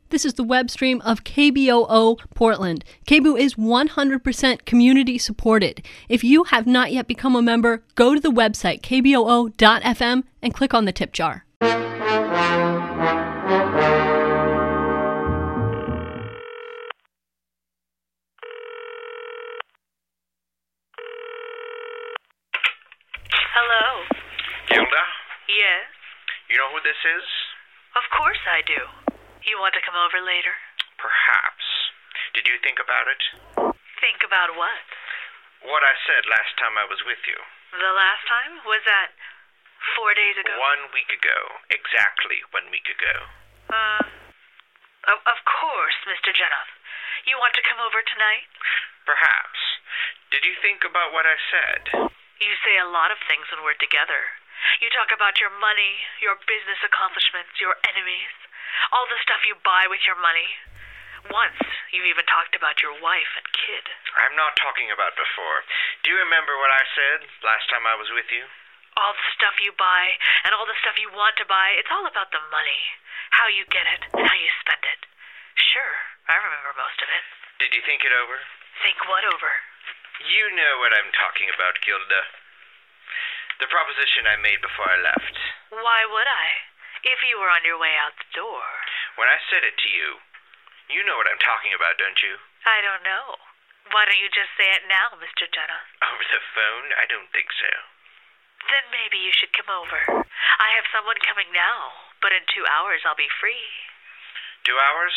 This is the web stream of KBOO Portland. KBOO is 100% community supported. If you have not yet become a member, go to the website kboo.fm and click on the tip jar. Hello. Gilda? Yes? You know who this is? Of course I do. You want to come over later? Perhaps. Did you think about it? Think about what? What I said last time I was with you. The last time? Was that 4 days ago? 1 week ago. Exactly 1 week ago. Of course, Mr. Jenoff. You want to come over tonight? Perhaps. Did you think about what I said? You say a lot of things when we're together. You talk about your money, your business accomplishments, your enemies, all the stuff you buy with your money. Once, you even talked about your wife and kid. I'm not talking about before. Do you remember what I said last time I was with you? All the stuff you buy and all the stuff you want to buy, it's all about the money. How you get it and how you spend it. Sure, I remember most of it. Did you think it over? Think what over? You know what I'm talking about, Gilda. The proposition I made before I left. Why would I? If you were on your way out the door. When I said it to you, you know what I'm talking about, don't you? I don't know. Why don't you just say it now, Mr. Jenna? Over the phone? I don't think so. Then maybe you should come over. I have someone coming now, but in 2 hours I'll be free. 2 hours?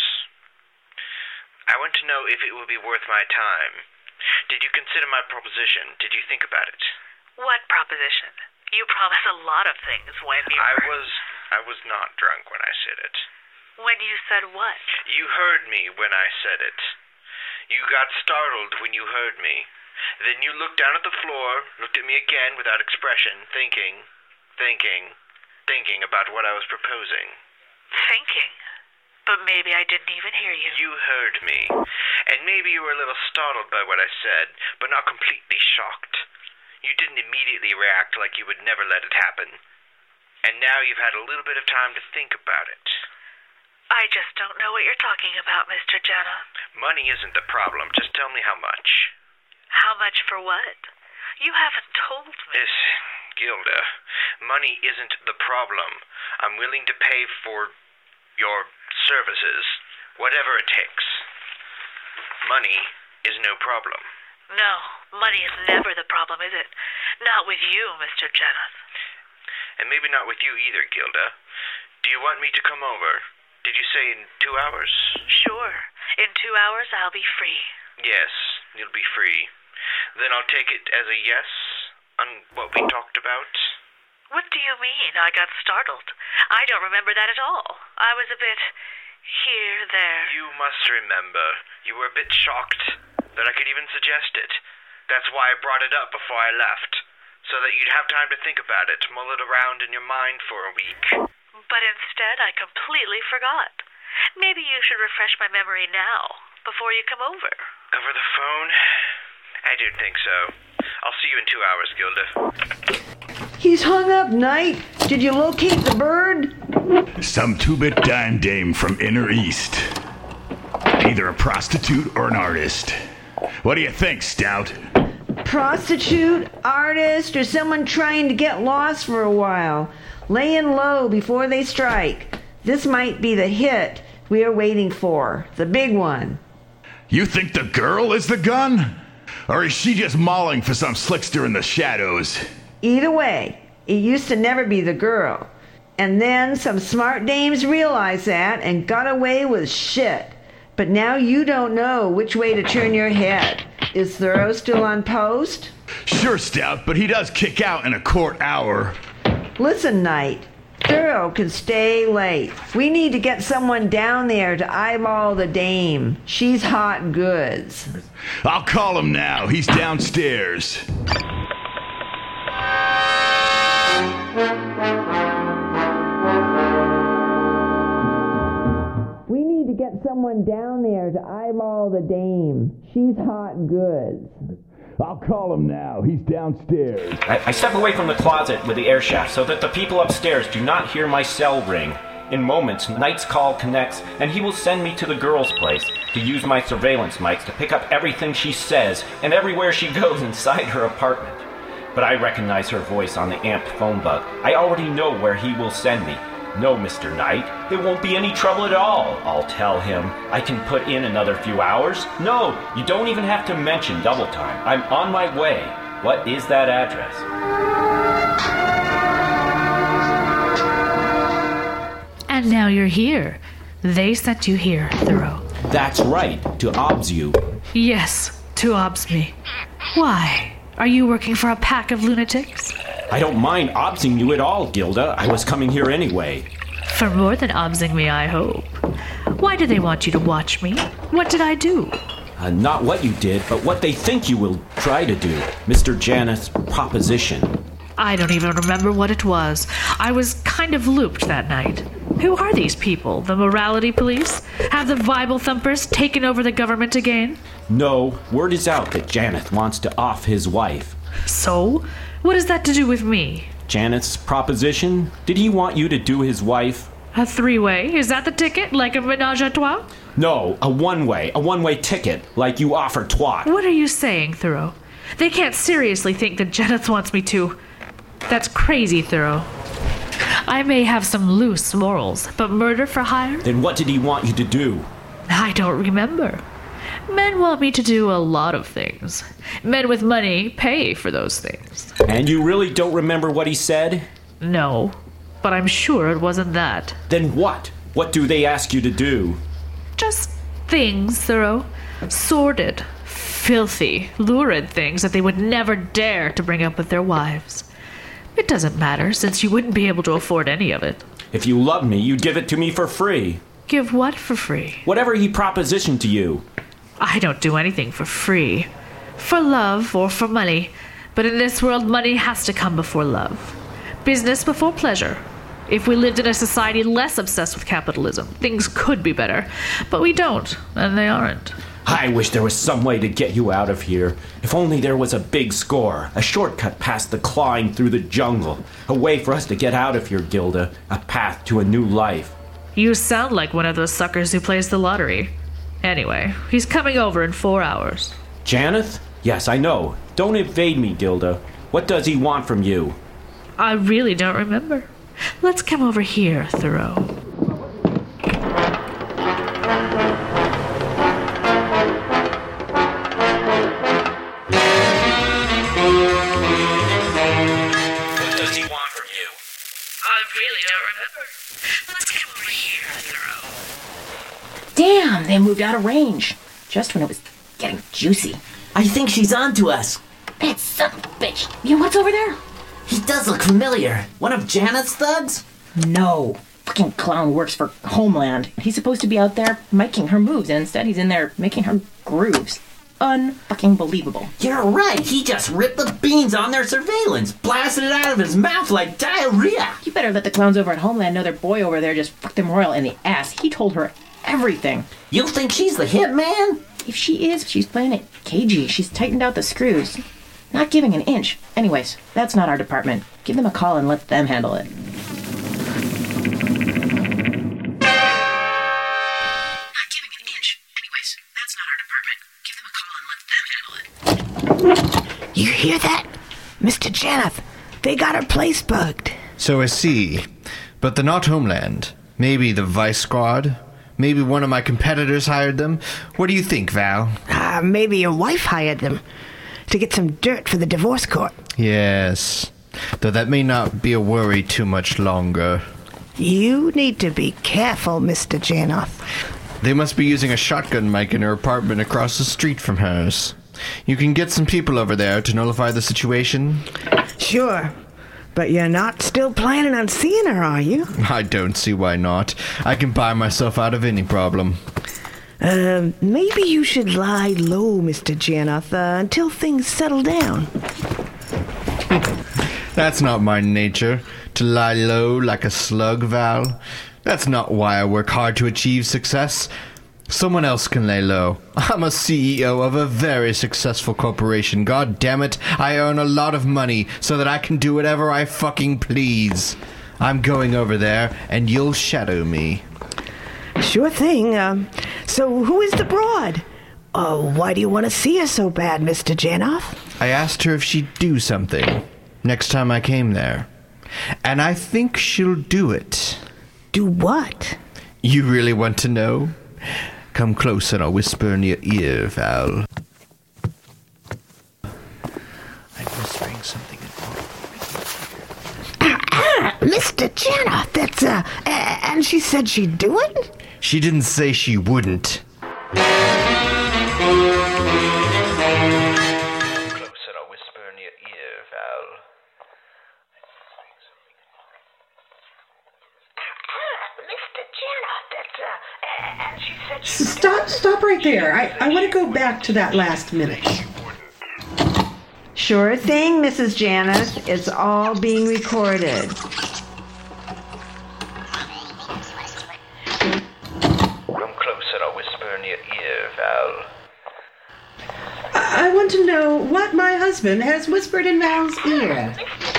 I want to know if it will be worth my time. Did you consider my proposition? Did you think about it? What proposition? You promise a lot of things when you... I was not drunk when I said it. When you said what? You heard me when I said it. You got startled when you heard me. Then you looked down at the floor, looked at me again without expression, thinking about what I was proposing. Thinking? But maybe I didn't even hear you. You heard me. And maybe you were a little startled by what I said, but not completely shocked. You didn't immediately react like you would never let it happen. And now you've had a little bit of time to think about it. I just don't know what you're talking about, Mr. Jenna. Money isn't the problem. Just tell me how much. How much for what? You haven't told me. Gilda, money isn't the problem. I'm willing to pay for your services, whatever it takes. Money is no problem. No, money is never the problem, is it? Not with you, Mr. Jenoff. And maybe not with you either, Gilda. Do you want me to come over? Did you say in 2 hours? Sure. In 2 hours, I'll be free. Yes, you'll be free. Then I'll take it as a yes on what we talked about. What do you mean? I got startled. I don't remember that at all. I was a bit here, there. You must remember. You were a bit shocked that I could even suggest it. That's why I brought it up before I left, so that you'd have time to think about it, mull it around in your mind for a week. But instead, I completely forgot. Maybe you should refresh my memory now, before you come over. Over the phone? I don't think so. I'll see you in 2 hours, Gilda. He's hung up, Knight. Did you locate the bird? Some two-bit dime dame from Inner East. Either a prostitute or an artist. What do you think, Stout? Prostitute, artist, or someone trying to get lost for a while. Laying low before they strike. This might be the hit we are waiting for. The big one. You think the girl is the gun? Or is she just mauling for some slickster in the shadows? Either way, it used to never be the girl. And then some smart dames realized that and got away with shit. But now you don't know which way to turn your head. Is Thoreau still on post? Sure, Stout, but he does kick out in a court hour. Listen, Knight. Thoreau can stay late. We need to get someone down there to eyeball the dame. She's hot goods. I'll call him now. He's downstairs. We need to get someone down there to eyeball the dame. She's hot goods. I'll call him now. He's downstairs. I step away from the closet with the air shaft so that the people upstairs do not hear my cell ring. In moments, Knight's call connects, and he will send me to the girl's place to use my surveillance mics to pick up everything she says and everywhere she goes inside her apartment. But I recognize her voice on the amped phone bug. I already know where he will send me. No, Mr. Knight, it won't be any trouble at all, I'll tell him. I can put in another few hours. No, you don't even have to mention double time. I'm on my way. What is that address? And now you're here. They sent you here, Thoreau. That's right, to obs you. Yes, to obs me. Why? Are you working for a pack of lunatics? I don't mind obsing you at all, Gilda. I was coming here anyway. For more than obsing me, I hope. Why do they want you to watch me? What did I do? Not what you did, but what they think you will try to do. Mr. Janeth's proposition. I don't even remember what it was. I was kind of looped that night. Who are these people? The morality police? Have the Bible thumpers taken over the government again? No, word is out that Janeth wants to off his wife. So? What is that to do with me? Janeth's proposition? Did he want you to do his wife? A three-way? Is that the ticket? Like a ménage à trois? No, a one-way ticket, like you offer twat. What are you saying, Thoreau? They can't seriously think that Janeth wants me to... That's crazy, Thoreau. I may have some loose morals, but murder for hire? Then what did he want you to do? I don't remember. Men want me to do a lot of things. Men with money pay for those things. And you really don't remember what he said? No, but I'm sure it wasn't that. Then what? What do they ask you to do? Just things, Thoreau. Sordid, filthy, lurid things that they would never dare to bring up with their wives. It doesn't matter, since you wouldn't be able to afford any of it. If you loved me, you'd give it to me for free. Give what for free? Whatever he propositioned to you. I don't do anything for free. For love or for money. But in this world, money has to come before love. Business before pleasure. If we lived in a society less obsessed with capitalism, things could be better. But we don't, and they aren't. I wish there was some way to get you out of here. If only there was a big score, a shortcut past the clawing through the jungle, a way for us to get out of here, Gilda, a path to a new life. You sound like one of those suckers who plays the lottery. Anyway, he's coming over in 4 hours. Janeth? Yes, I know. Don't evade me, Gilda. What does he want from you? I really don't remember. Let's come over here, Thoreau. Damn, they moved out of range. Just when it was getting juicy. I think she's on to us. That son of a bitch. You know what's over there? He does look familiar. One of Janeth's thugs? No. Fucking clown works for Homeland. He's supposed to be out there making her moves, and instead he's in there making her grooves. Unfucking believable. You're right. He just ripped the beans on their surveillance, blasted it out of his mouth like diarrhea. You better let the clowns over at Homeland know their boy over there just fucked them royal in the ass. He told her everything. You think she's the hitman? If she is, she's playing it cagey. She's tightened out the screws. Not giving an inch. Anyways, that's not our department. Give them a call and let them handle it. You hear that? Mr. Janeth, they got her place bugged. So I see. But they're not Homeland. Maybe the Vice Squad? Maybe one of my competitors hired them? What do you think, Val? Maybe your wife hired them to get some dirt for the divorce court. Yes. Though that may not be a worry too much longer. You need to be careful, Mr. Janeth. They must be using a shotgun mic in her apartment across the street from hers. You can get some people over there to nullify the situation? Sure. But you're not still planning on seeing her, are you? I don't see why not. I can buy myself out of any problem. Maybe you should lie low, Mr. Janeth, until things settle down. That's not my nature, to lie low like a slug, Val. That's not why I work hard to achieve success. Someone else can lay low. I'm a CEO of a very successful corporation. God damn it, I earn a lot of money so that I can do whatever I fucking please. I'm going over there, and you'll shadow me. Sure thing. So who is the broad? Oh, why do you want to see her so bad, Mr. Janoth? I asked her if she'd do something next time I came there. And I think she'll do it. Do what? You really want to know? Come close and I'll whisper in your ear, Val. I'm whispering something important. Mr. Janoth, that's, and she said she'd do it? She didn't say she wouldn't. Close and I'll whisper in your ear, Val. Mr. Janoth, that's, and she said she'd Stop right there. I want to go back to that last minute. Sure thing, Mrs. Janice. It's all being recorded. Come close and I'll whisper in your ear, Val. I want to know what my husband has whispered in Val's ear.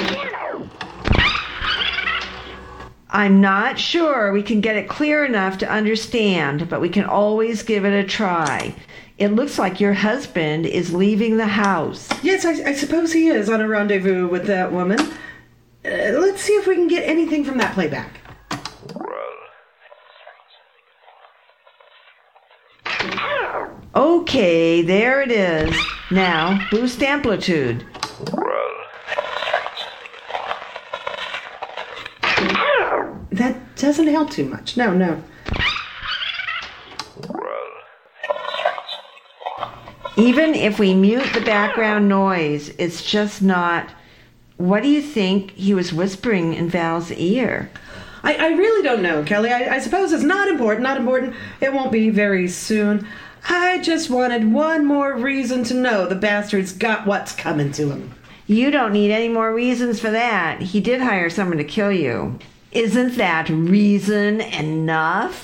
I'm not sure we can get it clear enough to understand, but we can always give it a try. It looks like your husband is leaving the house. Yes, I suppose he is on a rendezvous with that woman. Let's see if we can get anything from that playback. Okay, there it is. Now, boost amplitude. That doesn't help too much. No. Even if we mute the background noise, it's just not... What do you think he was whispering in Val's ear? I really don't know, Kelly. I suppose it's not important. It won't be very soon. I just wanted one more reason to know the bastard's got what's coming to him. You don't need any more reasons for that. He did hire someone to kill you. Isn't that reason enough?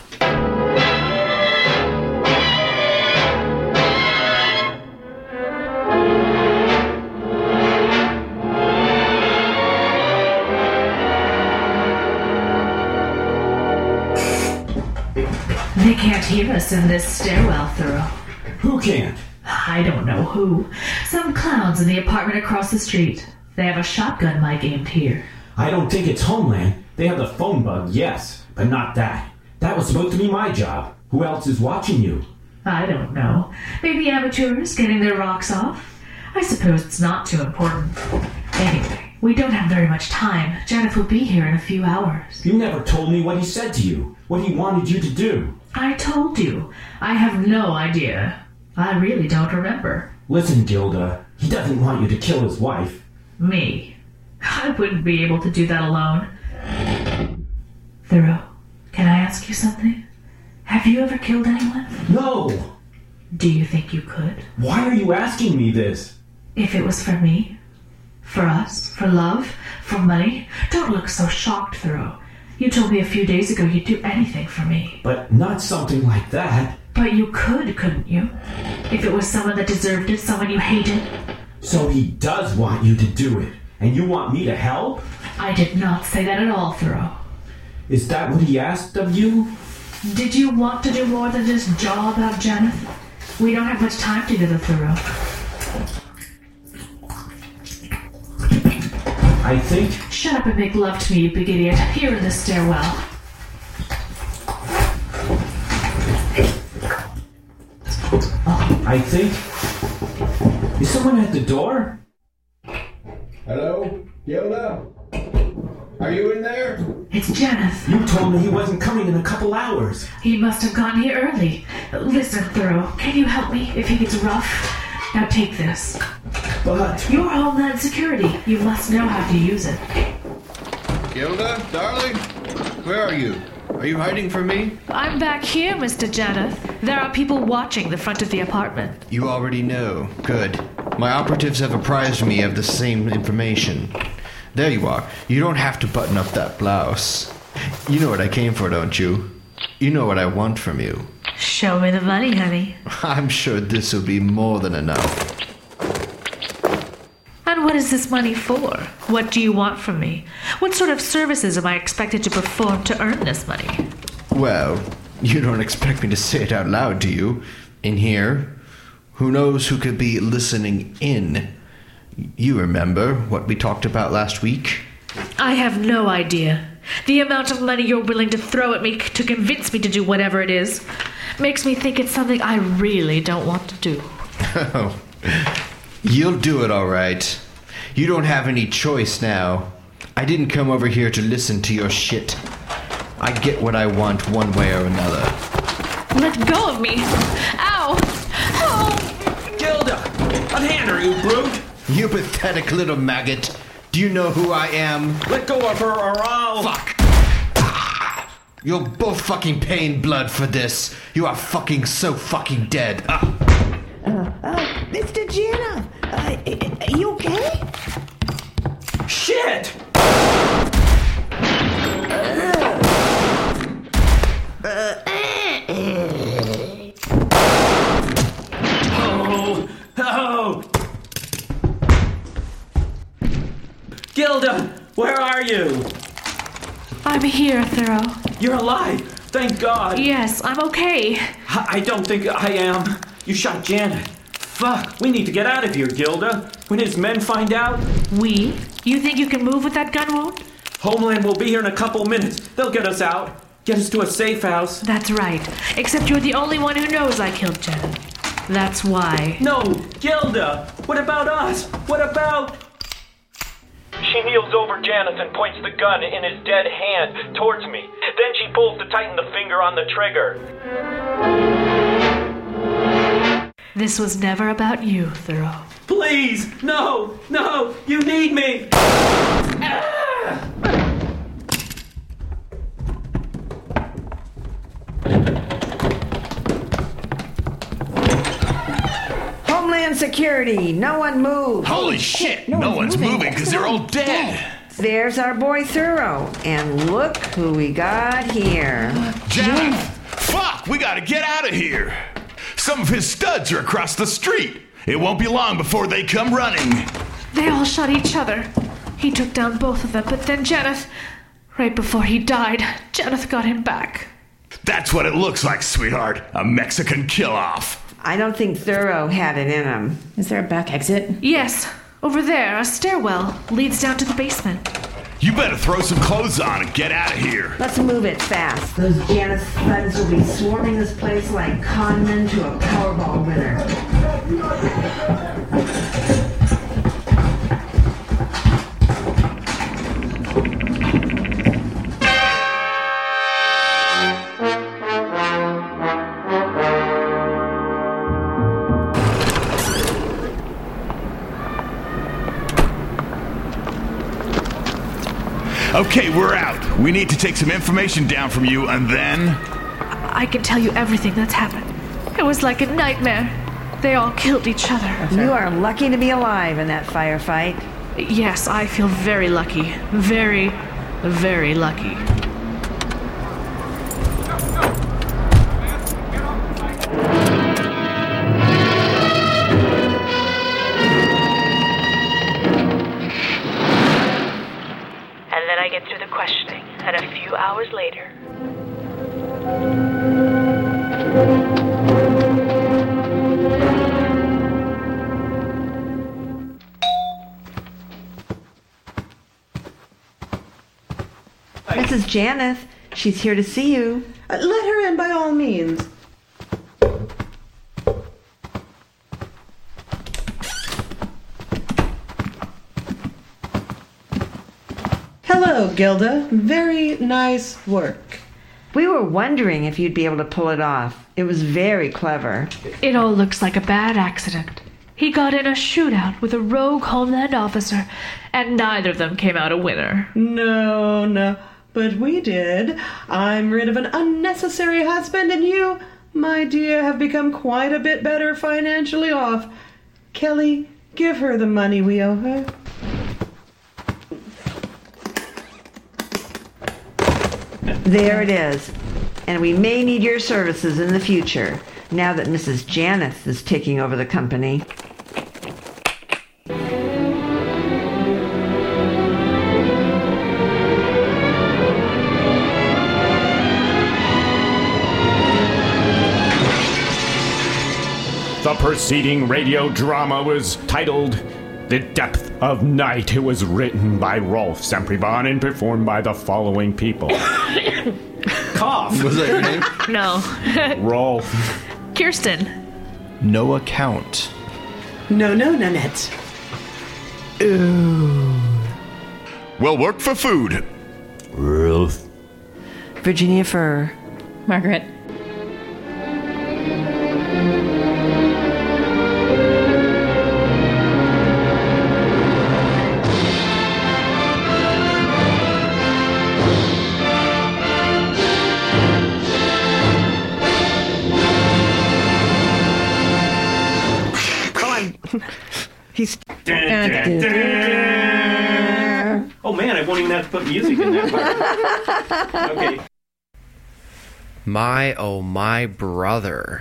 They can't hear us in this stairwell, Thoreau. Who can't? I don't know who. Some clowns in the apartment across the street. They have a shotgun mic aimed here. I don't think it's Homeland. They have the phone bug, yes, but not that. That was supposed to be my job. Who else is watching you? I don't know. Maybe amateurs getting their rocks off. I suppose it's not too important. Anyway, we don't have very much time. Janet will be here in a few hours. You never told me what he said to you, what he wanted you to do. I told you. I have no idea. I really don't remember. Listen, Gilda, he doesn't want you to kill his wife. Me? I wouldn't be able to do that alone. Thoreau, can I ask you something? Have you ever killed anyone? No! Do you think you could? Why are you asking me this? If it was for me? For us? For love? For money? Don't look so shocked, Thoreau. You told me a few days ago you'd do anything for me. But not something like that. But you could, couldn't you? If it was someone that deserved it, someone you hated. So he does want you to do it, and you want me to help? I did not say that at all, Thoreau. Is that what he asked of you? Did you want to do more than just jaw about Janet? We don't have much time together, Thoreau. I think... Shut up and make love to me, you big idiot. Here in the stairwell. I think... Is someone at the door? Hello? Gilda? Are you in there? It's Janet. You told me he wasn't coming in a couple hours. He must have gotten here early. Listen, Thoreau, can you help me if he gets rough? Now take this. But... You're Homeland Security. You must know how to use it. Gilda, darling? Where are you? Are you hiding from me? I'm back here, Mr. Janeth. There are people watching the front of the apartment. You already know. Good. My operatives have apprised me of the same information. There you are. You don't have to button up that blouse. You know what I came for, don't you? You know what I want from you. Show me the money, honey. I'm sure this will be more than enough. And what What is this money for? What do you want from me? What sort of services am I expected to perform to earn this money? Well, you don't expect me to say it out loud, do you? In here? Who knows who could be listening in? You remember what we talked about last week? I have no idea. The amount of money you're willing to throw at me to convince me to do whatever it is makes me think it's something I really don't want to do. Oh, you'll do it all right. You don't have any choice now. I didn't come over here to listen to your shit. I get what I want one way or another. Let go of me! Ow! Oh! Gilda! Unhand her, you brute! You pathetic little maggot. Do you know who I am? Let go of her or I'll... Fuck! You'll both fucking pay in blood for this. You are fucking so fucking dead. Mr. Jenna, are you okay? Shit! Oh! Gilda, where are you? I'm here, Thoreau. You're alive! Thank God! Yes, I'm okay. I don't think I am. You shot Janet. Fuck, we need to get out of here, Gilda. When his men find out... We? You think you can move with that gun wound? Homeland will be here in a couple minutes. They'll get us out. Get us to a safe house. That's right. Except you're the only one who knows I killed Janet. That's why. No, Gilda! What about us? What about... She kneels over Janet and points the gun in his dead hand towards me. Then she pulls to tighten the finger on the trigger. This was never about you, Thoreau. Please! No! No! You need me! Homeland Security, no one move. Holy shit! No one's moving because they're all dead. There's our boy Thoreau, and look who we got here. Janet! Fuck! We gotta get out of here. Some of his studs are across the street. It won't be long before they come running. They all shot each other. He took down both of them, but then Janeth, right before he died, Janeth got him back. That's what it looks like, sweetheart. A Mexican kill-off. I don't think Thoreau had it in him. Is there a back exit? Yes, over there, a stairwell leads down to the basement. You better throw some clothes on and get out of here. Let's move it fast. Those Janeth thugs will be swarming this place like conmen to a Powerball winner. Okay, we're out. We need to take some information down from you, and then... I can tell you everything that's happened. It was like a nightmare. They all killed each other. You are lucky to be alive in that firefight. Yes, I feel very lucky. Very, very lucky. I get through the questioning, and a few hours later... Mrs. Janeth, she's here to see you. Let her in by all means. Hello, Gilda. Very nice work. We were wondering if you'd be able to pull it off. It was very clever. It all looks like a bad accident. He got in a shootout with a rogue Homeland officer, and neither of them came out a winner. No, but we did. I'm rid of an unnecessary husband, and you, my dear, have become quite a bit better financially off. Kelly, give her the money we owe her. There it is. And we may need your services in the future, now that Mrs. Janeth is taking over the company. The preceding radio drama was titled The Depth of Night. It was written by Rolf Sempribon and performed by the following people. Cough! Was that your name? No. Rolf. Kirsten. No account. No, Nanette. Ooh. Well, work for food. Rolf. Virginia Fur. Margaret. He's... Oh man, I won't even have to put music in that part. Okay. My, oh my brother.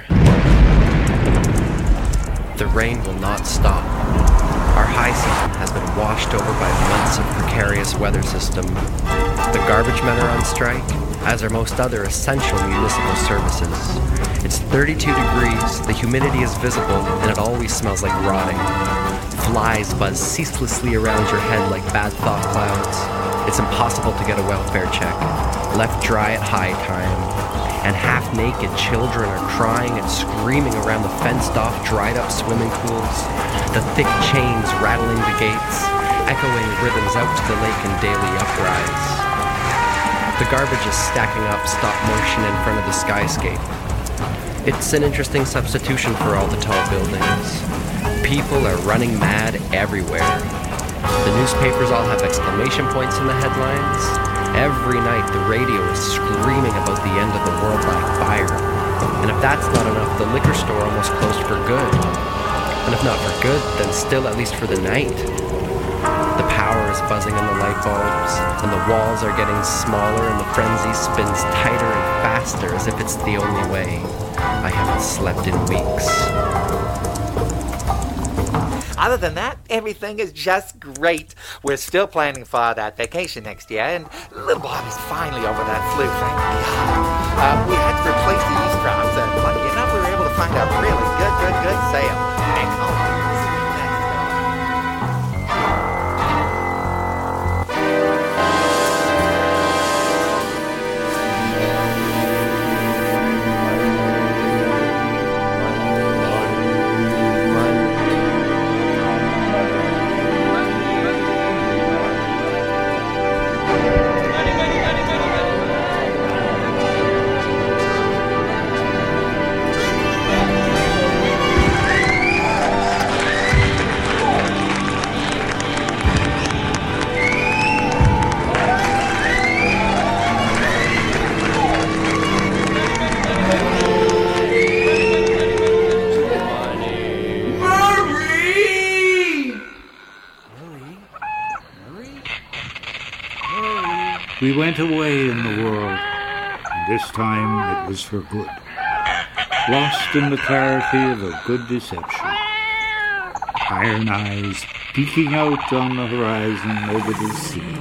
The rain will not stop. Our high season has been washed over by months of precarious weather system. The garbage men are on strike, as are most other essential municipal services. It's 32 degrees, the humidity is visible, and it always smells like rotting. Flies buzz ceaselessly around your head like bad thought clouds. It's impossible to get a welfare check. Left dry at high time. And half-naked children are crying and screaming around the fenced-off, dried-up swimming pools. The thick chains rattling the gates, echoing rhythms out to the lake in daily uprise. The garbage is stacking up stop motion in front of the skyscape. It's an interesting substitution for all the tall buildings. People are running mad everywhere. The newspapers all have exclamation points in the headlines. Every night the radio is screaming about the end of the world by fire. And if that's not enough, the liquor store almost closed for good. And if not for good, then still at least for the night. The power is buzzing in the light bulbs, and the walls are getting smaller, and the frenzy spins tighter and faster as if it's the only way. I haven't slept in weeks. Other than that, everything is just great. We're still planning for that vacation next year, and little Bobby's finally over that flu, thank God. We had to replace the eavesdrops, and lucky enough, we were able to find a really good sale. And We went away in the world, and this time it was for good. Lost in the clarity of a good deception. Iron eyes peeking out on the horizon over the sea.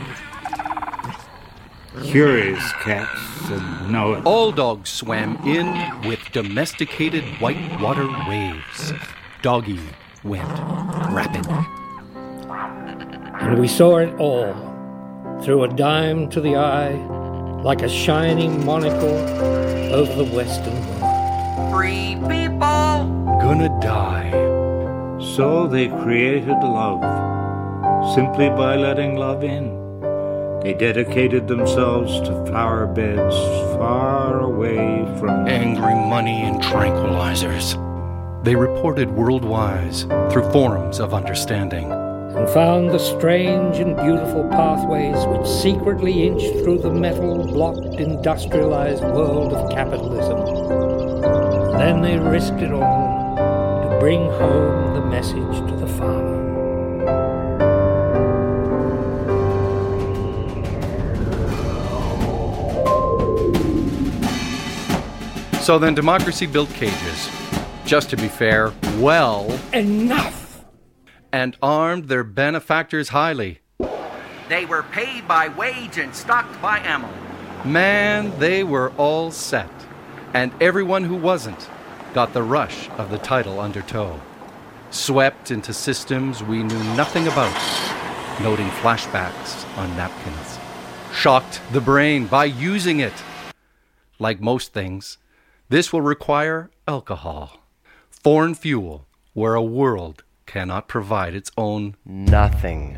Curious cats and know it. All dogs swam in with domesticated whitewater waves. Doggy went rapid. And we saw it all, through a dime to the eye, like a shining monocle over the western world. Free people! Gonna die. So they created love, simply by letting love in. They dedicated themselves to flower beds far away from angry money and tranquilizers. They reported worldwide through forums of understanding. And found the strange and beautiful pathways which secretly inch through the metal-blocked, industrialized world of capitalism. Then they risked it all to bring home the message to the farmer. So then democracy built cages. Just to be fair, well... Enough! And armed their benefactors highly. They were paid by wage and stocked by ammo. Man, they were all set. And everyone who wasn't got the rush of the title under tow. Swept into systems we knew nothing about, noting flashbacks on napkins. Shocked the brain by using it. Like most things, this will require alcohol. Foreign fuel, where a world cannot provide its own nothing.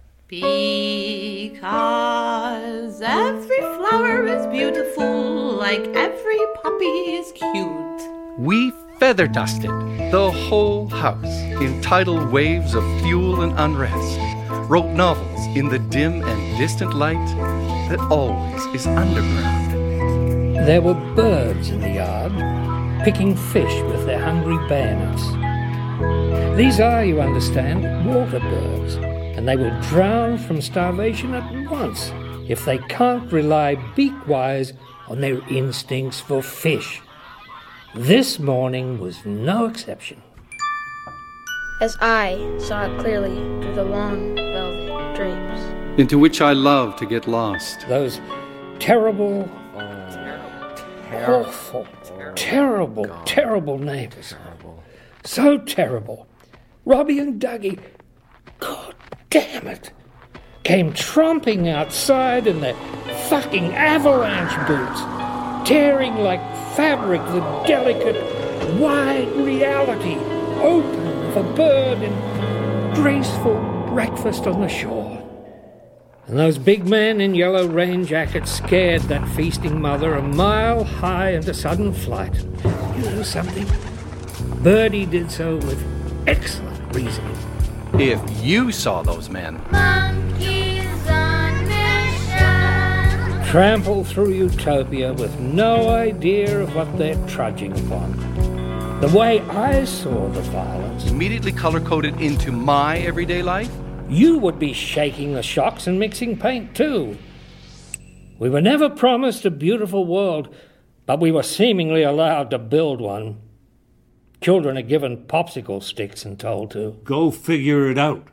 Because every flower is beautiful, like every puppy is cute. We feather dusted the whole house in tidal waves of fuel and unrest. Wrote novels in the dim and distant light that always is underground. There were birds in the yard, picking fish with their hungry bayonets. These are, you understand, water birds, and they will drown from starvation at once if they can't rely beak-wise on their instincts for fish. This morning was no exception. As I saw it clearly through the long velvet drapes, into which I love to get lost. Those terrible, awful, terrible neighbors. So terrible. Robbie and Dougie, God damn it, came tromping outside in their fucking avalanche boots, tearing like fabric the delicate, wide reality open of a bird in graceful breakfast on the shore. And those big men in yellow rain jackets scared that feasting mother a mile high into sudden flight. You know something? Birdie did so with excellent reasoning. If you saw those men, monkeys on mission, trample through utopia with no idea of what they're trudging upon. The way I saw the violence, immediately color-coded into my everyday life, you would be shaking the shocks and mixing paint too. We were never promised a beautiful world, but we were seemingly allowed to build one. Children are given popsicle sticks and told to go figure it out.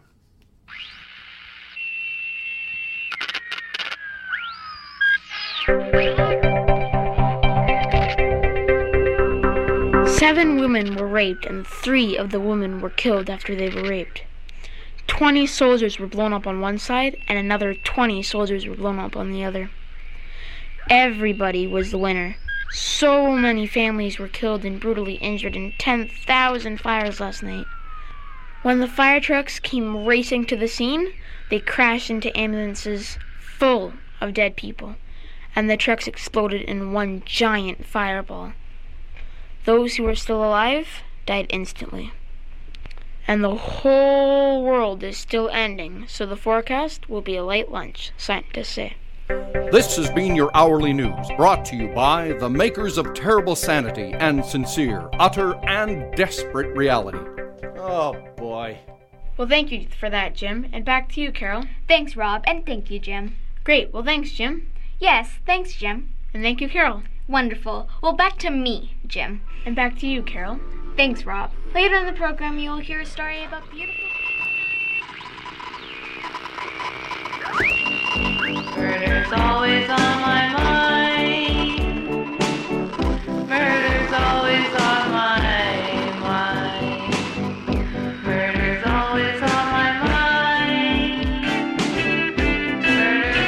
Seven women were raped, and 3 of the women were killed after they were raped. 20 soldiers were blown up on one side, and another 20 soldiers were blown up on the other. Everybody was the winner. So many families were killed and brutally injured in 10,000 fires last night. When the fire trucks came racing to the scene, they crashed into ambulances full of dead people, and the trucks exploded in one giant fireball. Those who were still alive died instantly. And the whole world is still ending, so the forecast will be a light lunch, scientists say. This has been your hourly news, brought to you by the makers of terrible sanity and sincere, utter, and desperate reality. Oh, boy. Well, thank you for that, Jim. And back to you, Carol. Thanks, Rob, and thank you, Jim. Great. Well, thanks, Jim. Yes, thanks, Jim. And thank you, Carol. Wonderful. Well, back to me, Jim. And back to you, Carol. Thanks, Rob. Later in the program, you'll hear a story about beautiful... Murder's always on my mind. Murder's always on my mind. Murder's always on my mind. Murder's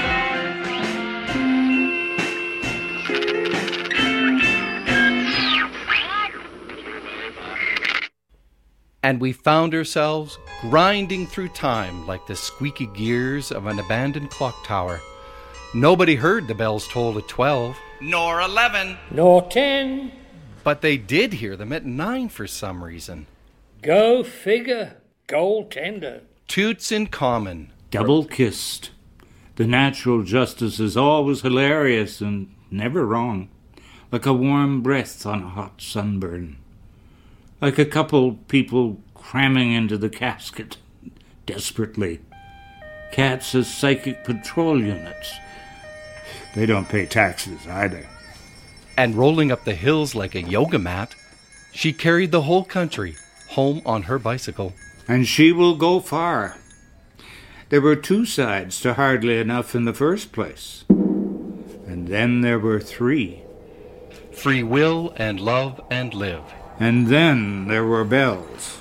and we found ourselves grinding through time like the squeaky gears of an abandoned clock tower. Nobody heard the bells toll at 12. Nor 11. Nor 10. But they did hear them at 9 for some reason. Go figure. Goaltender. Toots in common. Double kissed. The natural justice is always hilarious and never wrong. Like a warm breath on a hot sunburn. Like a couple people cramming into the casket, desperately. Cats as psychic patrol units. They don't pay taxes either. And rolling up the hills like a yoga mat, she carried the whole country home on her bicycle. And she will go far. There were 2 sides to Hardly Enough in the first place. And then there were 3. Free will and love and live. And then there were bells.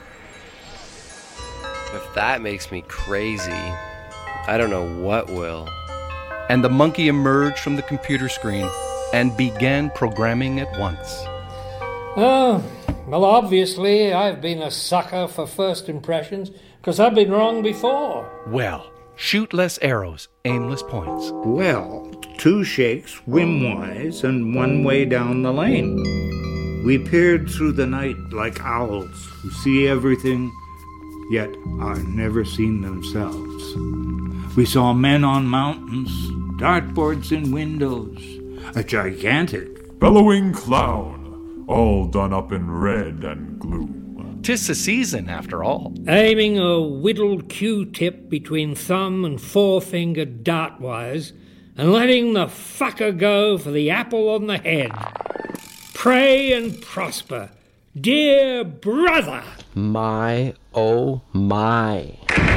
If that makes me crazy, I don't know what will. And the monkey emerged from the computer screen and began programming at once. Oh, well, obviously I've been a sucker for first impressions, because I've been wrong before. Well, shoot less arrows, aimless points. Well, 2 shakes, whim-wise, and 1 way down the lane. We peered through the night like owls who see everything, yet are never seen themselves. We saw men on mountains, dartboards in windows, a gigantic bellowing clown, all done up in red and gloom. 'Tis the season, after all. Aiming a whittled Q-tip between thumb and forefinger dart-wise, and letting the fucker go for the apple on the head. Pray and prosper, dear brother. My, oh my.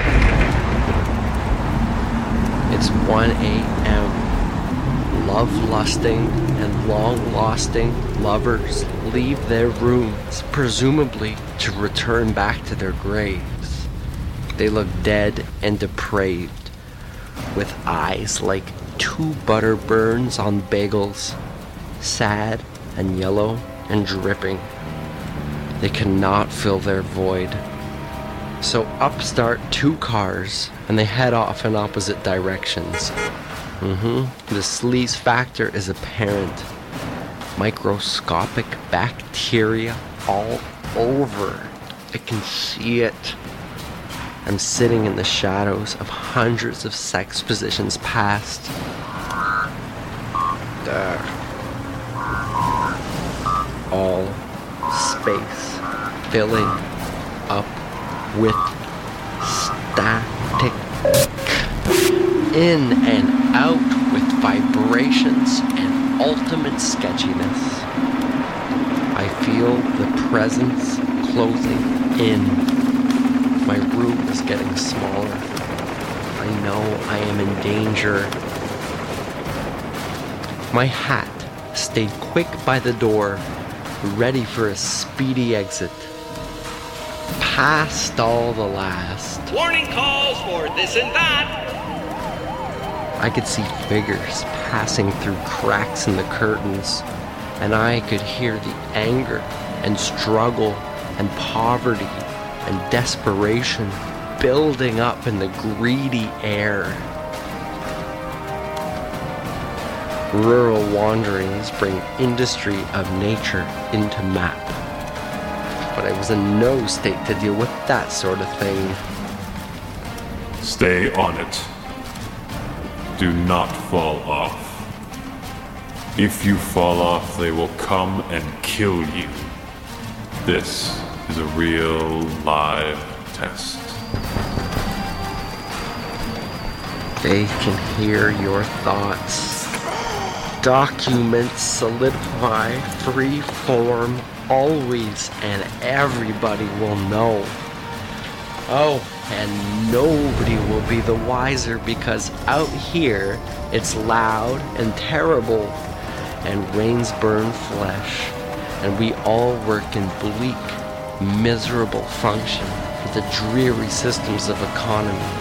It's 1 a.m. Love-lusting and long-losting lovers leave their rooms, presumably to return back to their graves. They look dead and depraved, with eyes like 2 butter burns on bagels, sad and yellow and dripping. They cannot fill their void. So up start 2 cars, and they head off in opposite directions. The sleaze factor is apparent. Microscopic bacteria all over. I can see it. I'm sitting in the shadows of hundreds of sex positions past. There. All space filling up with static, in and out with vibrations and ultimate sketchiness. I feel the presence closing in. My room is getting smaller. I know I am in danger. My hat stayed quick by the door, ready for a speedy exit. Past all the last. Warning calls for this and that. I could see figures passing through cracks in the curtains, and I could hear the anger and struggle and poverty and desperation building up in the greedy air. Rural wanderings bring industry of nature into map. But I was in no state to deal with that sort of thing. Stay on it. Do not fall off. If you fall off, they will come and kill you. This is a real live test. They can hear your thoughts. Documents solidify, free form, always, and everybody will know. Oh, and nobody will be the wiser because out here it's loud and terrible, and rains burn flesh, and we all work in bleak, miserable function for the dreary systems of economy.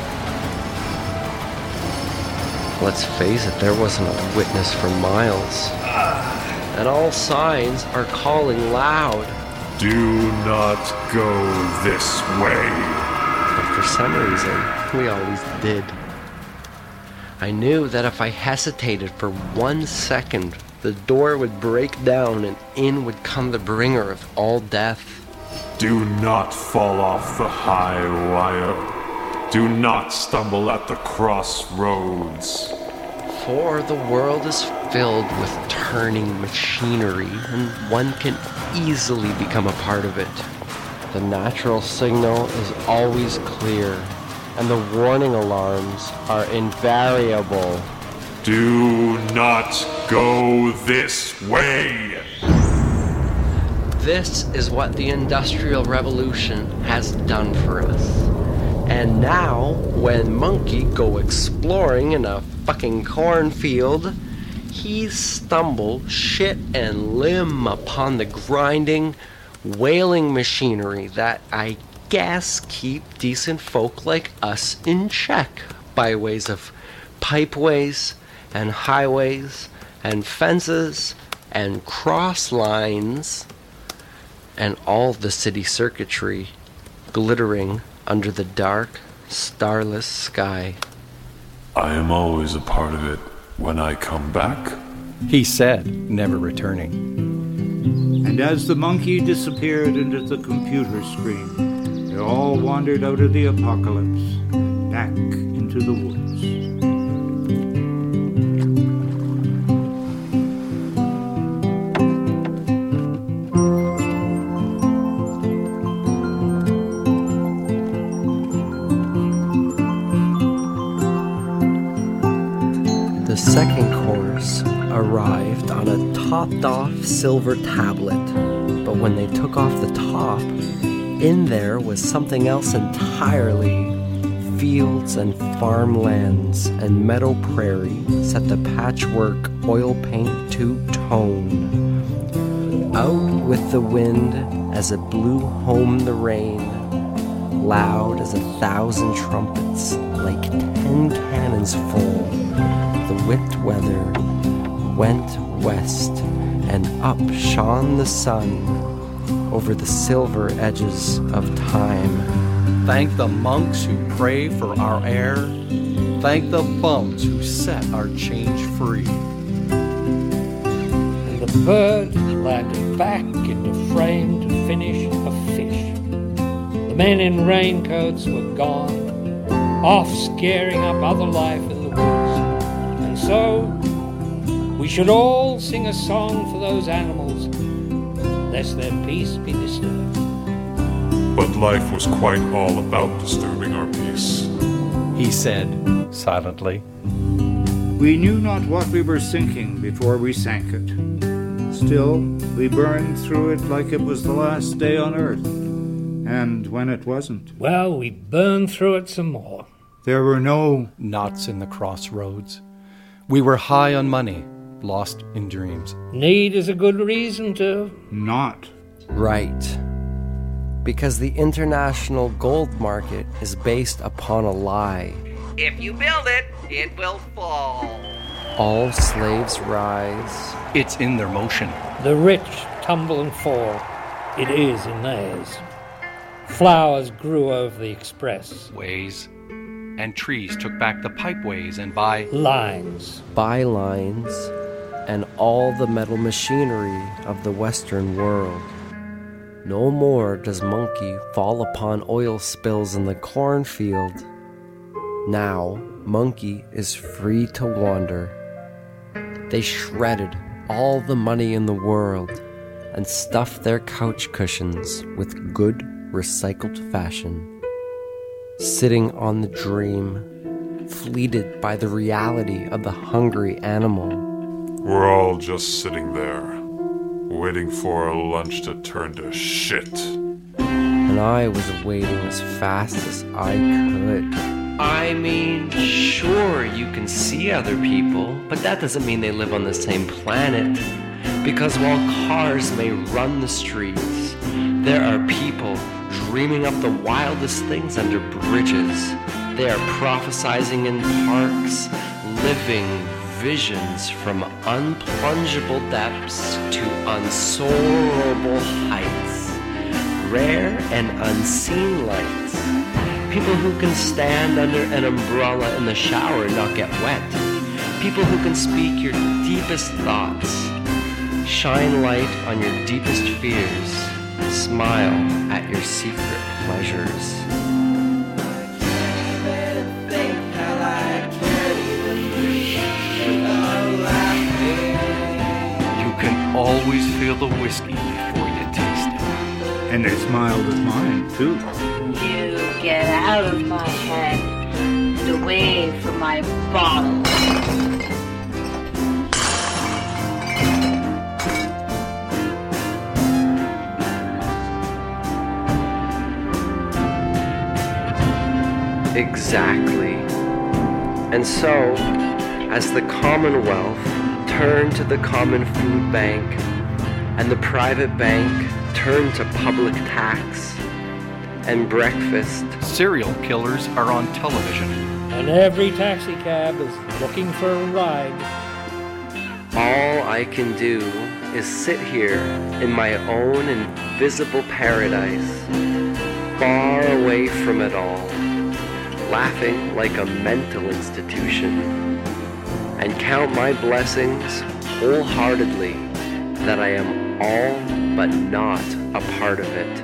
Let's face it, there wasn't a witness for miles. And all signs are calling loud. Do not go this way. But for some reason, we always did. I knew that if I hesitated for 1 second, the door would break down and in would come the bringer of all death. Do not fall off the high wire. Do not stumble at the crossroads. For the world is filled with turning machinery, and one can easily become a part of it. The natural signal is always clear, and the warning alarms are invariable. Do not go this way! This is what the Industrial Revolution has done for us. And now, when Monkey go exploring in a fucking cornfield, he stumbled, shit and limb upon the grinding, wailing machinery that I guess keep decent folk like us in check by ways of pipeways and highways and fences and cross lines and all the city circuitry glittering under the dark, starless sky. I am always a part of it when I come back, he said, never returning. And as the monkey disappeared into the computer screen, they all wandered out of the apocalypse, back into the woods. The second course arrived on a topped-off silver tablet, but when they took off the top, in there was something else entirely. Fields and farmlands and meadow prairie set the patchwork oil paint two-tone. Out with the wind as it blew home the rain, loud as 1,000 trumpets, like 10 cannons full. The whipped weather went west, and up shone the sun over the silver edges of time. Thank the monks who pray for our air. Thank the bums who set our change free. And the bird landed back in the frame to finish a fish. The men in raincoats were gone, off scaring up other life in the woods. And so, we should all sing a song for those animals, lest their peace be disturbed. But life was quite all about disturbing our peace, he said, silently. We knew not what we were sinking before we sank it. Still, we burned through it like it was the last day on earth. And when it wasn't, well, we burned through it some more. There were no knots in the crossroads. We were high on money, lost in dreams. Need is a good reason to not. Right. Because the international gold market is based upon a lie. If you build it, it will fall. All slaves rise. It's in their motion. The rich tumble and fall. It is in theirs. Flowers grew over the express ways, and trees took back the pipeways and by lines. By lines, and all the metal machinery of the Western world. No more does Monkey fall upon oil spills in the cornfield. Now, Monkey is free to wander. They shredded all the money in the world and stuffed their couch cushions with good recycled fashion. Sitting on the dream, fleeted by the reality of the hungry animal. We're all just sitting there, waiting for our lunch to turn to shit. And I was waiting as fast as I could. I mean, sure, you can see other people, but that doesn't mean they live on the same planet. Because while cars may run the streets, there are people dreaming up the wildest things under bridges. They are prophesizing in parks, living visions from unplungeable depths to unsoarable heights, rare and unseen lights. People who can stand under an umbrella in the shower and not get wet. People who can speak your deepest thoughts, shine light on your deepest fears, smile at your secret pleasures. You can always feel the whiskey before you taste it. And they smiled at mine, too. You get out of my head and away from my bottle. Exactly. And so, as the Commonwealth turned to the common food bank, and the private bank turned to public tax and breakfast. Serial killers are on television. And every taxi cab is looking for a ride. All I can do is sit here in my own invisible paradise, far away from it all, laughing like a mental institution, and count my blessings wholeheartedly that I am all but not a part of it.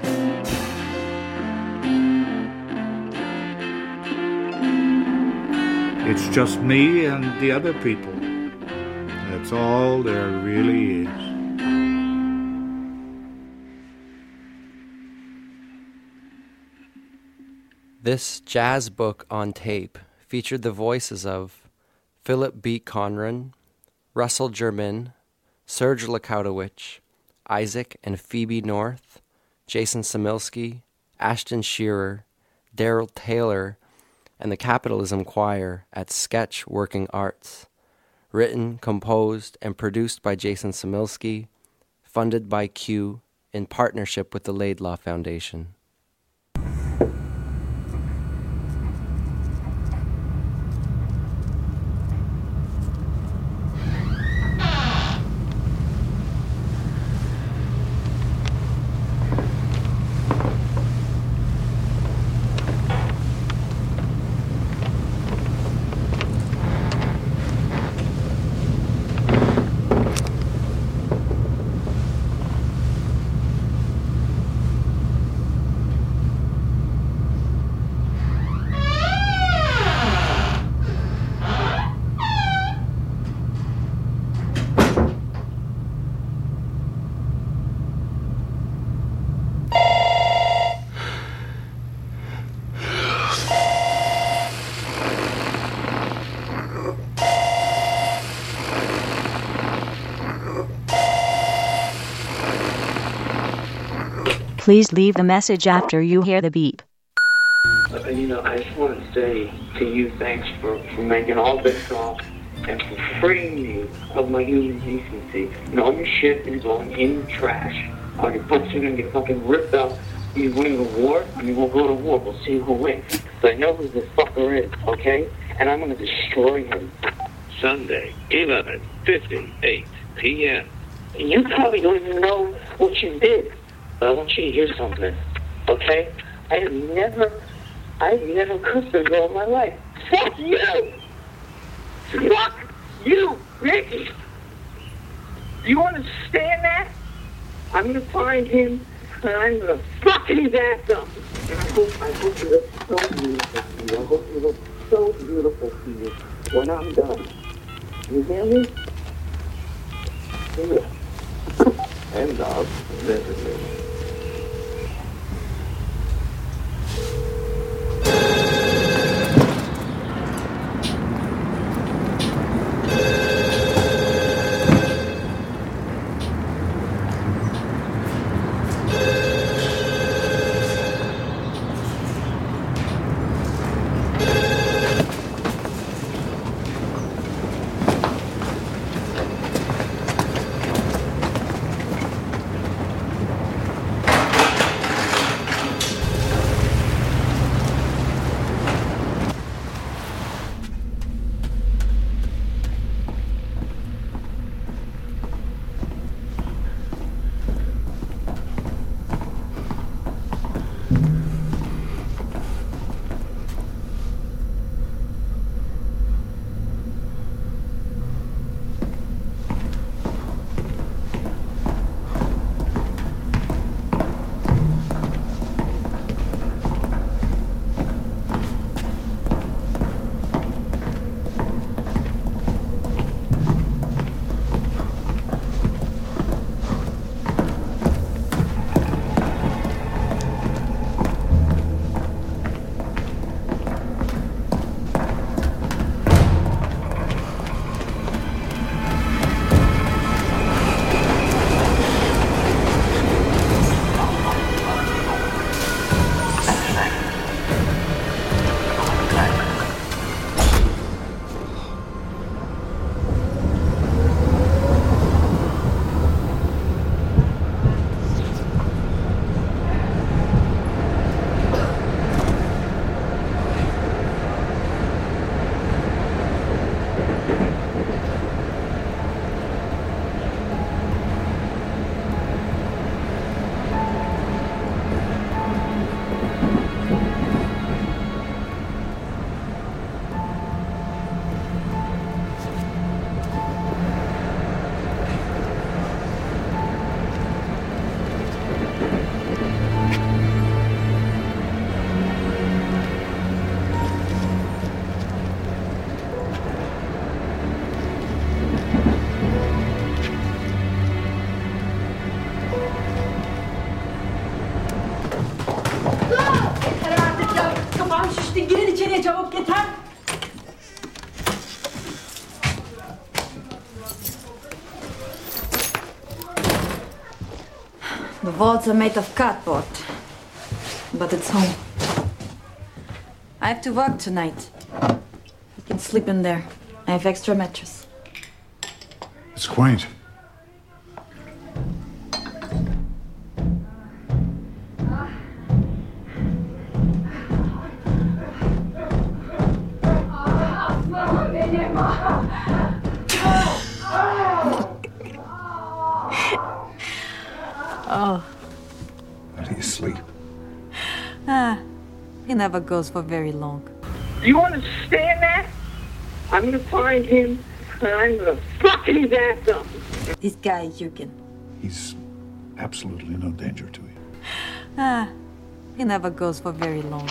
It's just me and the other people. That's all there really is. This jazz book on tape featured the voices of Philip B. Conran, Russell Germain, Serge Lakoutowicz, Isaac and Phoebe North, Jason Samilski, Ashton Shearer, Daryl Taylor, and the Capitalism Choir at Sketch Working Arts. Written, composed, and produced by Jason Samilski, funded by Q in partnership with the Laidlaw Foundation. Please leave the message after you hear the beep. I just want to say to you thanks for making all this talk and for freeing me of my human decency. All your shit is going in the trash. All your books are going to get fucking ripped up. You win the war, we'll go to war. We'll see who wins. So I know who this fucker is, okay? And I'm going to destroy him. Sunday, 11:58 p.m. You probably don't even know what you did. But I want you to hear something, okay? I have never cursed a girl in my life. Fuck you! Fuck you, Ricky! You understand that? I'm gonna find him, and I'm gonna fuck his ass up. And I hope you look so beautiful to you. I hope you look so beautiful to you when I'm done. You hear me? Yeah. End of visit. gitar. The walls are made of cardboard, but it's home. I have to work tonight. You can sleep in there. I have extra mattress. It's quaint. Oh. How do you sleep? He never goes for very long. Do you understand that? I'm gonna find him and I'm gonna fuck his ass up. This guy is Jürgen. He's absolutely no danger to you. He never goes for very long.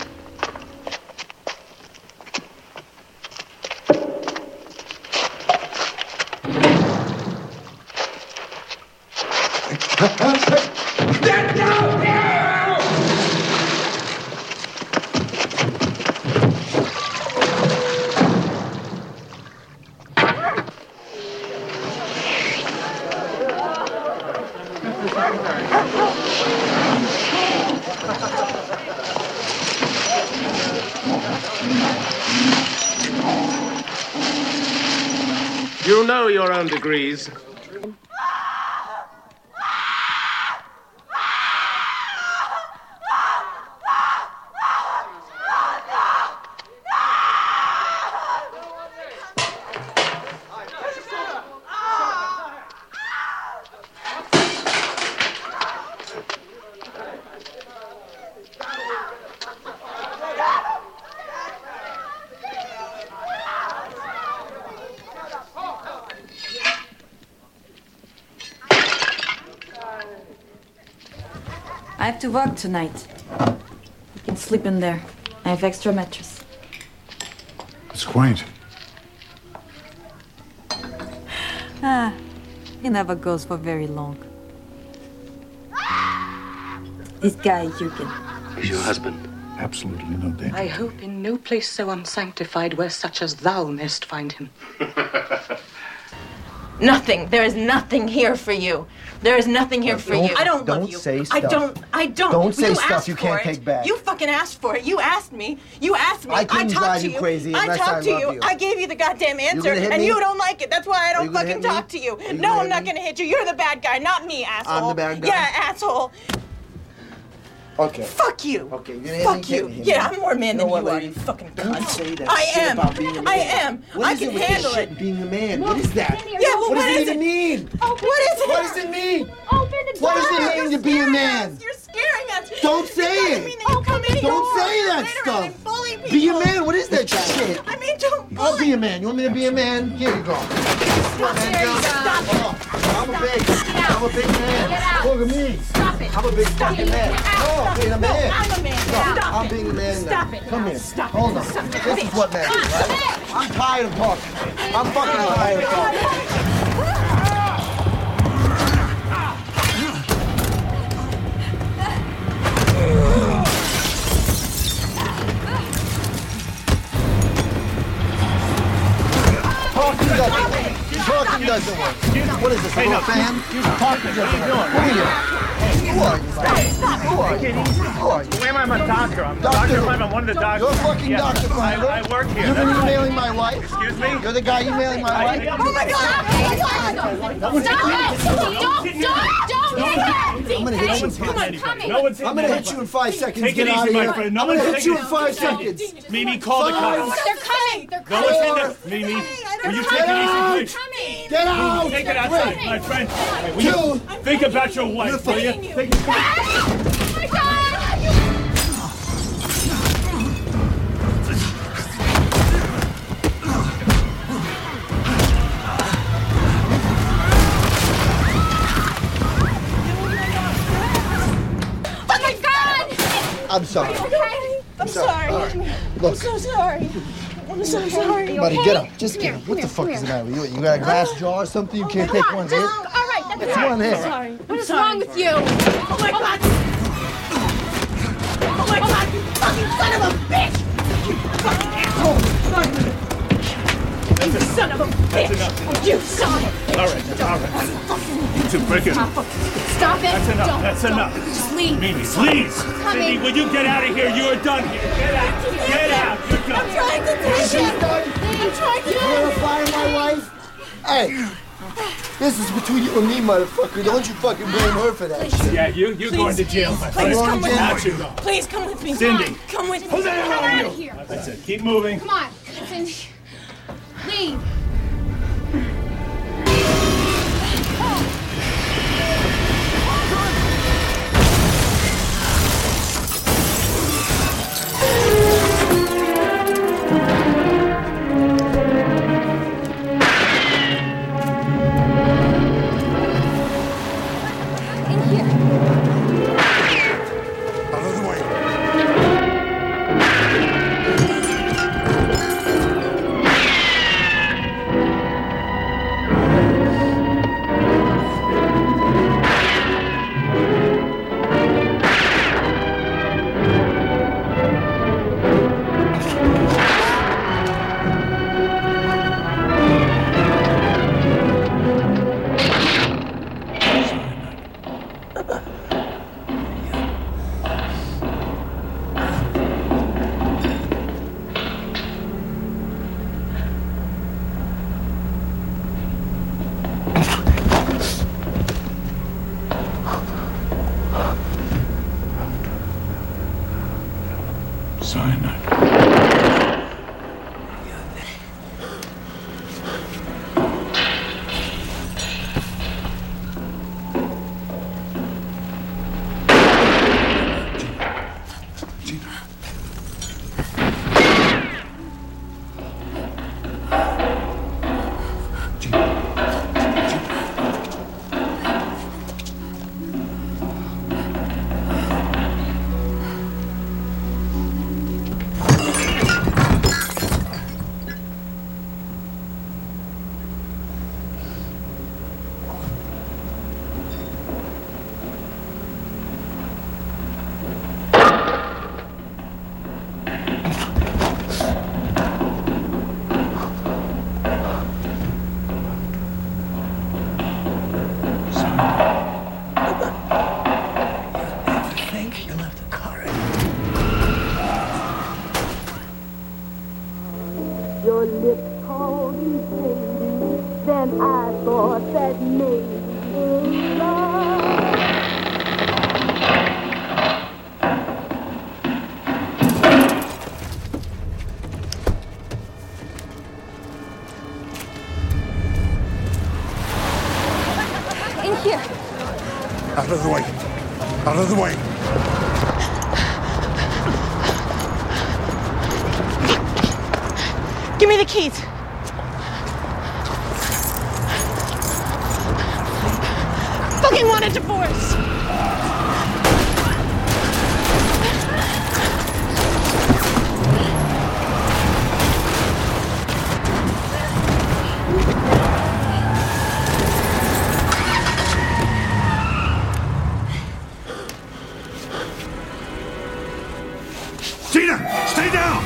You know your own degrees. I have to work tonight. You can sleep in there. I have extra mattress. It's quaint. He never goes for very long. This guy is Jürgen. He's your husband. Absolutely no danger. I hope in no place so unsanctified where such as thou mayst find him. Nothing. There is nothing here for you. There is nothing here for you. I don't love you. Say I stuff. don't. Don't say you stuff asked you for can't it. take back. You fucking asked for it. You asked me. You asked me. I couldn't talked drive to you crazy I unless talked I to love you. you. I gave you the goddamn answer, gonna hit and me? you don't like it. That's why I don't you gonna fucking hit me? talk to you. you No, gonna I'm hit not me? gonna hit you. You're the bad guy, not me, asshole. I'm the bad guy? Yeah, asshole. Okay. Fuck you. Okay, you're gonna hit Fuck me, you. hit me. Yeah, I'm more man than You know you what, are, lady? you fucking Don't cunt. say that I shit am. about being a man. I am. What I is can it with handle this shit it. being a man? What is that? Yeah, well, what does what it is even it? mean? What is it? What does it mean? Open the door. What does it mean to be a man? You're scaring us. Don't say It it. doesn't mean that you come in here Don't say that later stuff. and bully people. Be a man. What is that shit? I mean, don't I'll be a man. You want me to be a man? Here you go. Stop I'm a big man. Look at me. Stop it. I'm a big fucking man. No, I'm being a man. No, I'm a man. No, Stop I'm it. being a man now. Stop it. Come here. Stop it. Hold on. Stop it. This is what man is, right? I'm tired of talking. I'm fucking tired of talking. Talking doesn't work. What is this, a little fan? Talking doesn't work. Who are you? Who are you? Who are you? Who are you? Wait, I'm a doctor. I'm Dr. Five. I'm one of the doctors. You're fucking Yes. Dr. Five. I work here. You've been That's right. emailing my wife? Excuse me? You're the guy emailing my wife? Oh my God! I'm gonna hit you in 5 seconds. No one's I'm gonna hit you in 5 seconds. Take Get it out easy, of my here. friend. No I'm gonna one's hit you in taking- 5 seconds. Mimi, call the cops. They're coming. They're No coming. one's in there. Mimi, will you take it easy, please? Get out! Take it outside, Wait. my friend. Hey, will you think about your wife, will you? Think Oh my God! I'm sorry. I'm sorry. All right. I'm Look. so sorry. I'm so sorry. Buddy, get up. Just get up. What the fuck is the matter with you? You got a glass jar or something? You can't take one hit? All right, that's It's all right. one hit. I'm sorry. What is wrong with you? Oh my God! Oh my God! You fucking son of a bitch! You fucking son of a bitch! You son of a bitch! All right. You two break it up. Stop it! That's enough. Don't. That's enough. Just leave. Mimi, please. Coming. Cindy, will you get out of here? You are done here. Get out. Get out. You're done. I'm trying to take him. I'm trying to You wanna find my wife? Hey, this is between you and me, motherfucker. Don't you fucking blame her for that shit. Yeah, you're going to jail, my friend. Please come with Not me. you, though. Please come with me. Cindy. Come with me. Who the hell Get are out you? of here. That's it. Keep moving. Come on, Cindy. Leave. Out of the way. Your lips called me Cindy, then I thought that maybe love. In here. Out of the way. Out of the way. Give me the keys. Fucking want a divorce. Tina, stay down!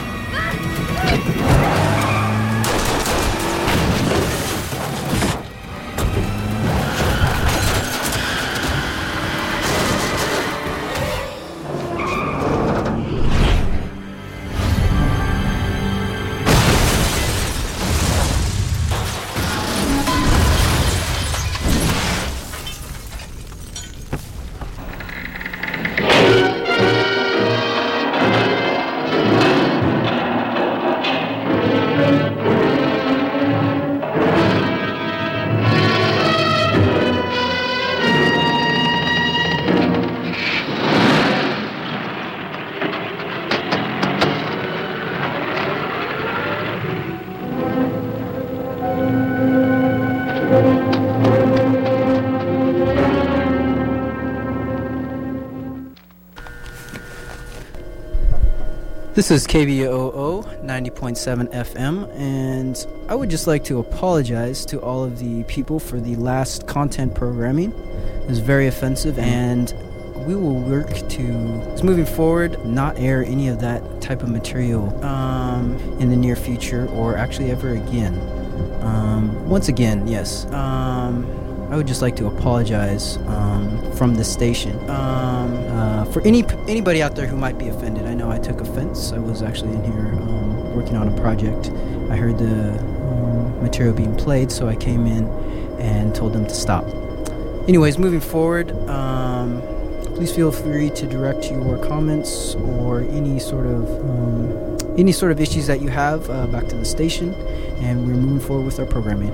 This is KBOO 90.7 FM, and I would just like to apologize to all of the people for the last content programming. It was very offensive, and we will work to, moving forward, not air any of that type of material in the near future or actually ever again. Once again, yes, I would just like to apologize from the station for anybody out there who might be offended. I know I took offense. I was actually in here working on a project. I heard the material being played, so I came in and told them to stop. Anyways, moving forward, please feel free to direct your comments or any sort of issues that you have back to the station, and we're moving forward with our programming.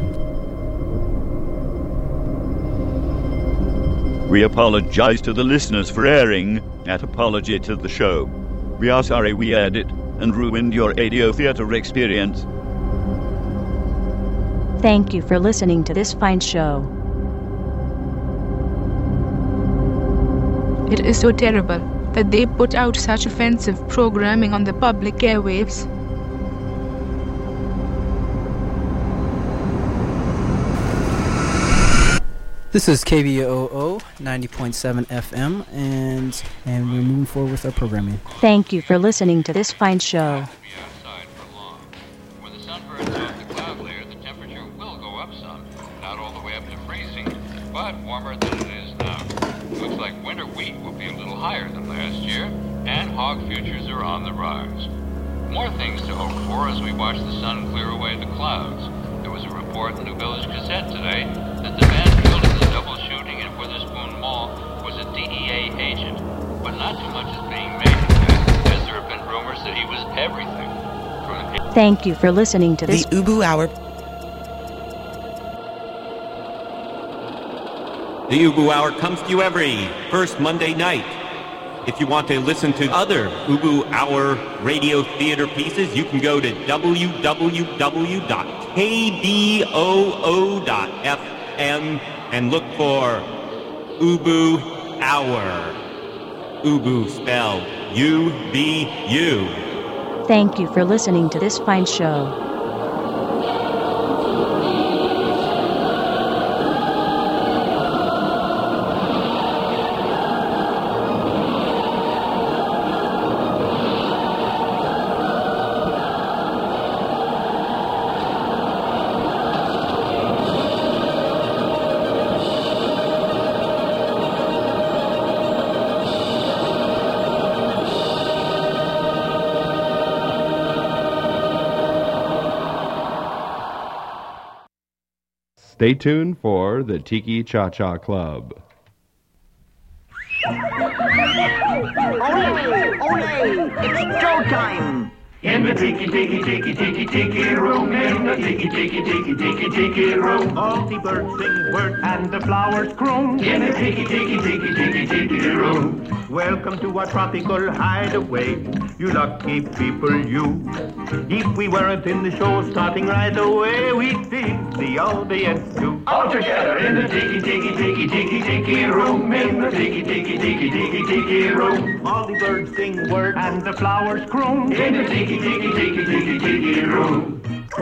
We apologize to the listeners for airing that apology to the show. We are sorry we aired it and ruined your radio theater experience. Thank you for listening to this fine show. It is so terrible that they put out such offensive programming on the public airwaves. This is KBOO 90.7 FM, and we're moving forward with our programming. Thank you for listening to this fine show. When the sun burns off the cloud layer, the temperature will go up some, not all the way up to freezing, but warmer than it is now. Looks like winter wheat will be a little higher than last year, and hog futures are on the rise. More things to hope for as we watch the sun clear away the clouds. There was a report in the New Village Gazette today that the man killed in the double shooting in Witherspoon Mall was a DEA agent, but not too much is being made of that, as there have been rumors that he was everything. Thank you for listening to this. The Ubu Hour. The Ubu Hour comes to you every first Monday night. If you want to listen to other Ubu Hour radio theater pieces, you can go to www.kboo.fm and look for Ubu Hour. Ubu spelled U-B-U. Thank you for listening to this fine show. Stay tuned for the Tiki Cha-Cha Club. Ole! It's showtime! In the tiki room, in the tiki room, all the birds sing word and the flowers croon. In the tiki room. Welcome to our tropical hideaway, you lucky people, you. If we weren't in the show starting right away, we'd be the audience too. All together in the tiki room, in the tiki room, all the birds sing word and the flowers croon. In the tiki room.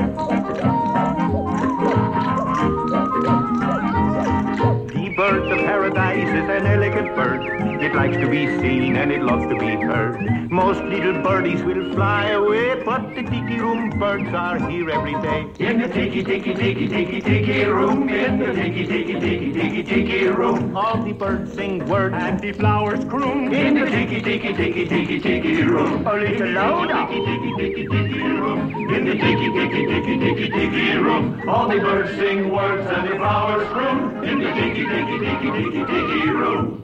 The bird of paradise is an elegant bird. It likes to be seen and it loves to be heard. Most little birdies will fly away, but the tiki room birds are here every day. In the tiki room, in the tiki room, all the birds sing word and the flowers croon. In the tiki room, a little louder. In the tiki room, all the birds sing words and the flowers croon. In the tiki room.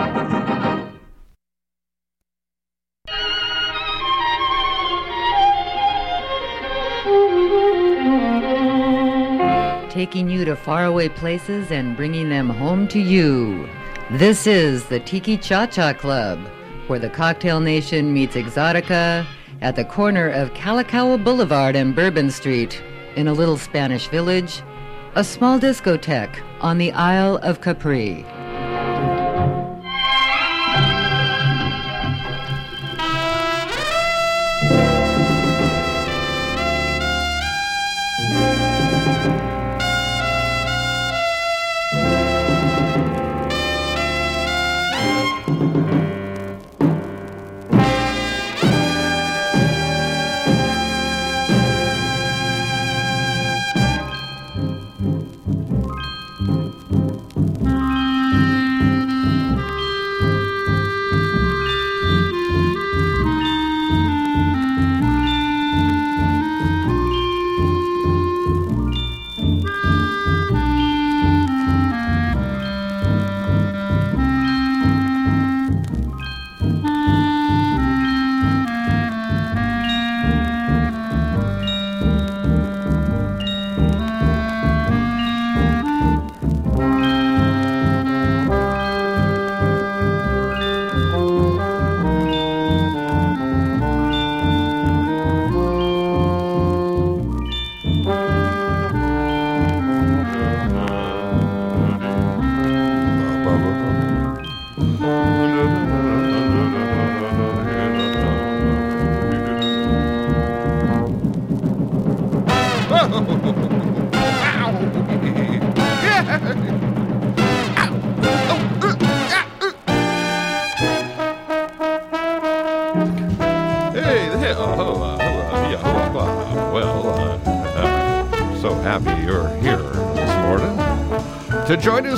Taking you to faraway places and bringing them home to you. This is the Tiki Cha-Cha Club, where the cocktail nation meets exotica at the corner of Kalakaua Boulevard and Bourbon Street in a little Spanish village, a small discotheque on the Isle of Capri. So happy you're here this morning to join us